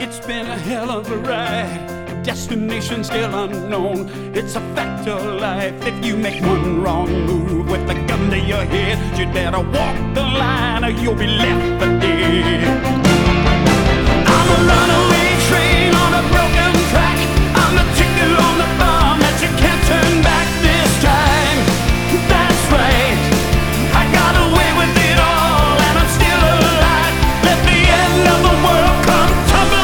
It's been a hell of a ride, destination still unknown. It's a fact of life. If you make one wrong move with a gun to your head, you better walk the line or you'll be left for dead.